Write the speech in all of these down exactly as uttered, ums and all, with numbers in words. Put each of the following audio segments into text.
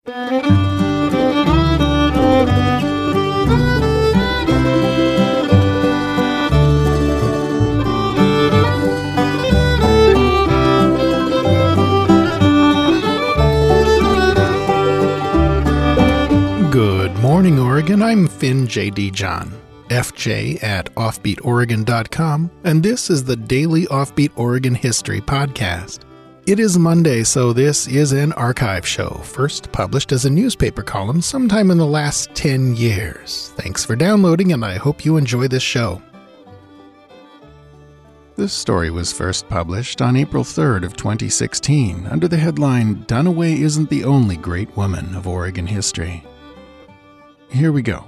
Good morning, Oregon. I'm Finn J D. John, F J at offbeat oregon dot com, and this is the Daily Offbeat Oregon History Podcast. It is Monday, so this is an archive show, first published as a newspaper column sometime in the last ten years. Thanks for downloading, and I hope you enjoy this show. This story was first published on April third of twenty sixteen under the headline, "Dunaway Isn't the Only Great Woman of Oregon History." Here we go.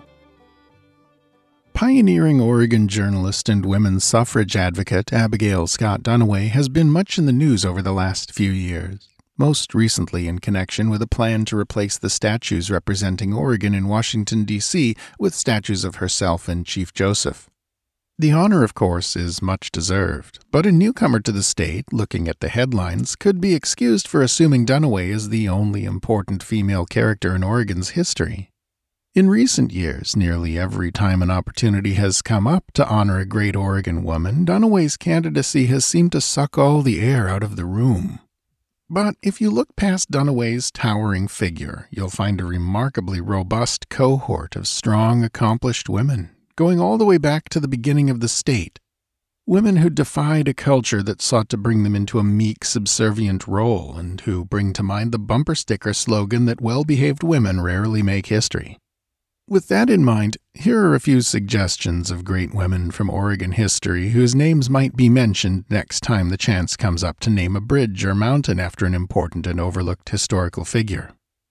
Pioneering Oregon journalist and women's suffrage advocate Abigail Scott Dunaway has been much in the news over the last few years, most recently in connection with a plan to replace the statues representing Oregon in Washington, D C with statues of herself and Chief Joseph. The honor, of course, is much deserved, but a newcomer to the state, looking at the headlines, could be excused for assuming Dunaway is the only important female character in Oregon's history. In recent years, nearly every time an opportunity has come up to honor a great Oregon woman, Dunaway's candidacy has seemed to suck all the air out of the room. But if you look past Dunaway's towering figure, you'll find a remarkably robust cohort of strong, accomplished women, going all the way back to the beginning of the state. Women who defied a culture that sought to bring them into a meek, subservient role, and who bring to mind the bumper sticker slogan that well-behaved women rarely make history. With that in mind, here are a few suggestions of great women from Oregon history whose names might be mentioned next time the chance comes up to name a bridge or mountain after an important and overlooked historical figure.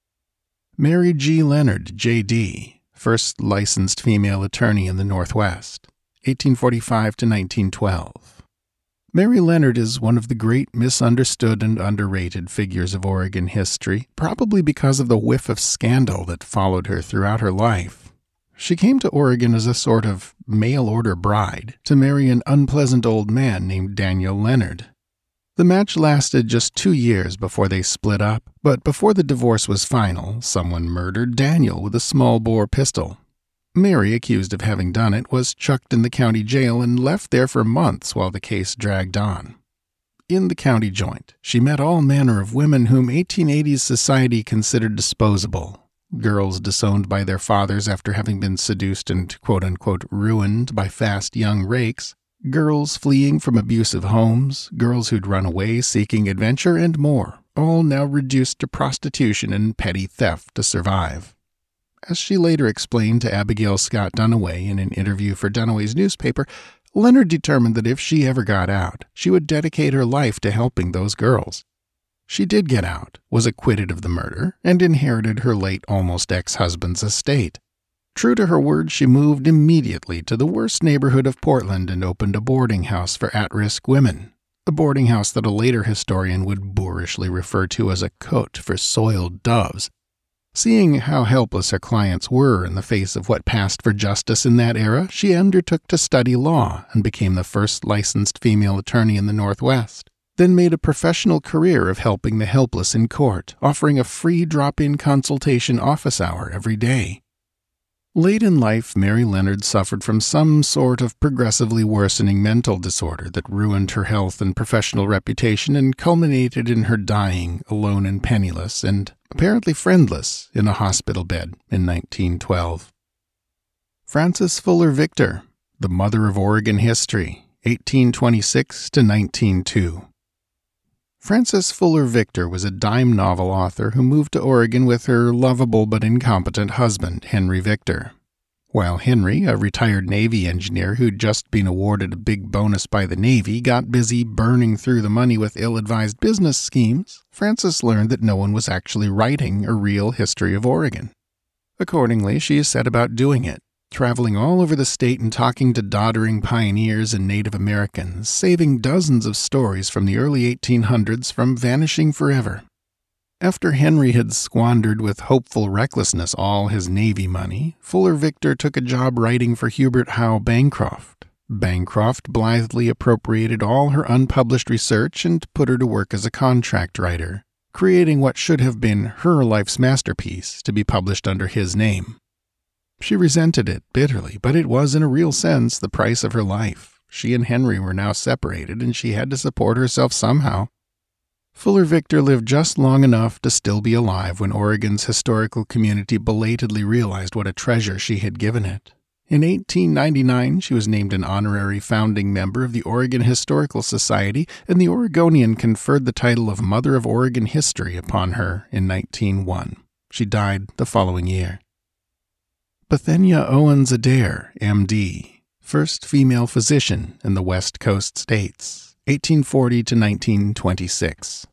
Mary G. Leonard, J D, first licensed female attorney in the Northwest, eighteen forty-five to nineteen twelve. Mary Leonard is one of the great misunderstood and underrated figures of Oregon history, probably because of the whiff of scandal that followed her throughout her life. She came to Oregon as a sort of mail-order bride to marry an unpleasant old man named Daniel Leonard. The match lasted just two years before they split up, but before the divorce was final, someone murdered Daniel with a small-bore pistol. Mary, accused of having done it, was chucked in the county jail and left there for months while the case dragged on. In the county joint, she met all manner of women whom eighteen eighties society considered disposable. Girls disowned by their fathers after having been seduced and quote-unquote ruined by fast young rakes, girls fleeing from abusive homes, girls who'd run away seeking adventure, and more, all now reduced to prostitution and petty theft to survive. As she later explained to Abigail Scott Dunaway in an interview for Dunaway's newspaper, Leonard determined that if she ever got out, she would dedicate her life to helping those girls. She did get out, was acquitted of the murder, and inherited her late almost ex-husband's estate. True to her word, she moved immediately to the worst neighborhood of Portland and opened a boarding house for at-risk women, a boarding house that a later historian would boorishly refer to as a cote for soiled doves. Seeing how helpless her clients were in the face of what passed for justice in that era, she undertook to study law and became the first licensed female attorney in the Northwest, then made a professional career of helping the helpless in court, offering a free drop-in consultation office hour every day. Late in life, Mary Leonard suffered from some sort of progressively worsening mental disorder that ruined her health and professional reputation and culminated in her dying, alone and penniless, and apparently friendless, in a hospital bed in nineteen twelve. Frances Fuller Victor, the mother of Oregon history, eighteen twenty-six to nineteen oh two. Frances Fuller Victor was a dime novel author who moved to Oregon with her lovable but incompetent husband, Henry Victor. While Henry, a retired Navy engineer who'd just been awarded a big bonus by the Navy, got busy burning through the money with ill-advised business schemes, Frances learned that no one was actually writing a real history of Oregon. Accordingly, she set about doing it, traveling all over the state and talking to doddering pioneers and Native Americans, saving dozens of stories from the early eighteen hundreds from vanishing forever. After Henry had squandered with hopeful recklessness all his Navy money, Fuller Victor took a job writing for Hubert Howe Bancroft. Bancroft blithely appropriated all her unpublished research and put her to work as a contract writer. creating what should have been her life's masterpiece to be published under his name. She resented it bitterly, but it was, in a real sense, the price of her life. She and Henry were now separated, and she had to support herself somehow. Fuller Victor lived just long enough to still be alive when Oregon's historical community belatedly realized what a treasure she had given it. In eighteen ninety-nine, she was named an honorary founding member of the Oregon Historical Society, and the Oregonian conferred the title of Mother of Oregon History upon her in nineteen oh one. She died the following year. Bethenia Owens Adair, M D, first female physician in the West Coast states, eighteen forty to nineteen twenty-six.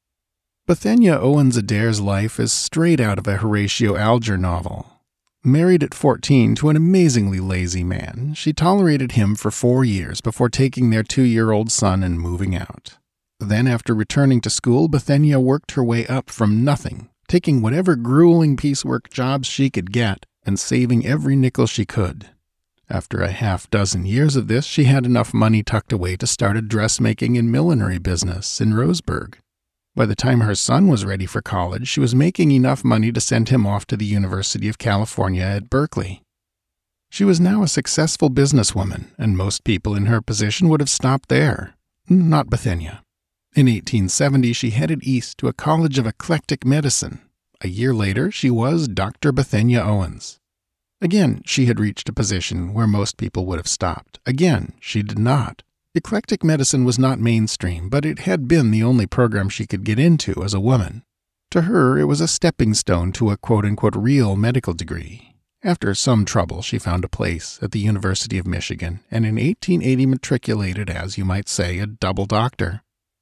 Bethenia Owens Adair's life is straight out of a Horatio Alger novel. Married at fourteen to an amazingly lazy man, she tolerated him for four years before taking their two-year-old son and moving out. Then, after returning to school, Bethenia worked her way up from nothing, taking whatever grueling piecework jobs she could get and saving every nickel she could. After a half dozen years of this, she had enough money tucked away to start a dressmaking and millinery business in Roseburg. By the time her son was ready for college, she was making enough money to send him off to the University of California at Berkeley. She was now a successful businesswoman, and most people in her position would have stopped there. Not Bethenia. In eighteen seventy, she headed east to a college of eclectic medicine. A year later, she was Doctor Bethenia Owens. Again, she had reached a position where most people would have stopped. Again, she did not. Eclectic medicine was not mainstream, but it had been the only program she could get into as a woman. To her, it was a stepping stone to a quote-unquote real medical degree. After some trouble, she found a place at the University of Michigan, and in eighteen eighty matriculated as, you might say, a double doctor.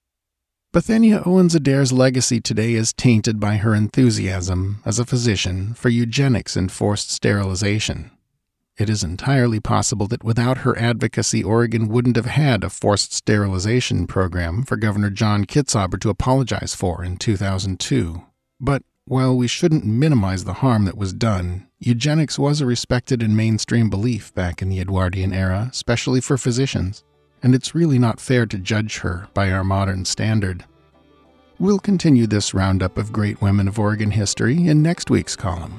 Bethenia Owens Adair's legacy today is tainted by her enthusiasm as a physician for eugenics and forced sterilization. It is entirely possible that without her advocacy, Oregon wouldn't have had a forced sterilization program for Governor John Kitzhaber to apologize for in two thousand two. But while we shouldn't minimize the harm that was done, eugenics was a respected and mainstream belief back in the Edwardian era, especially for physicians, and it's really not fair to judge her by our modern standard. We'll continue this roundup of great women of Oregon history in next week's column.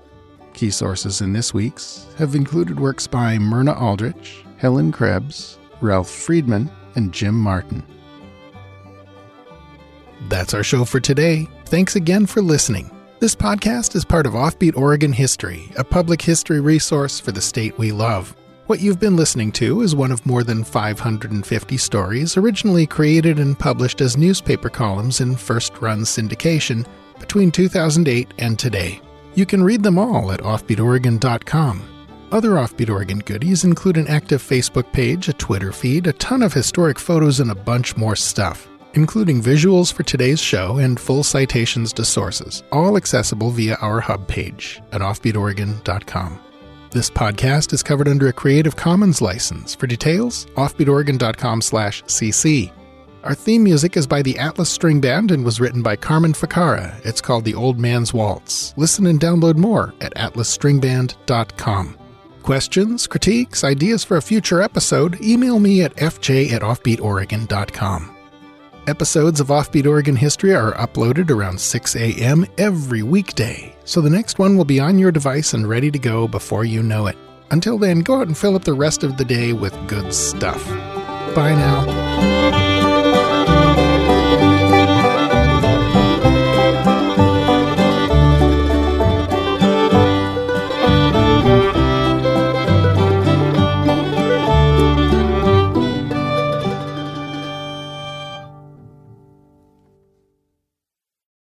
Key sources in this week's have included works by Myrna Aldrich, Helen Krebs, Ralph Friedman, and Jim Martin. That's our show for today. Thanks again for listening. This podcast is part of Offbeat Oregon History, a public history resource for the state we love. What you've been listening to is one of more than five hundred fifty stories originally created and published as newspaper columns in first-run syndication between two thousand eight and today. You can read them all at offbeat oregon dot com. Other Offbeat Oregon goodies include an active Facebook page, a Twitter feed, a ton of historic photos, and a bunch more stuff, including visuals for today's show and full citations to sources, all accessible via our hub page at offbeat oregon dot com. This podcast is covered under a Creative Commons license. For details, offbeat oregon dot com slash c c. Our theme music is by the Atlas String Band and was written by Carmen Ficarra. It's called The Old Man's Waltz. Listen and download more at atlas string band dot com. Questions, critiques, ideas for a future episode, email me at f j at offbeat oregon dot com. Episodes of Offbeat Oregon History are uploaded around six a.m. every weekday, so the next one will be on your device and ready to go before you know it. Until then, go out and fill up the rest of the day with good stuff. Bye now.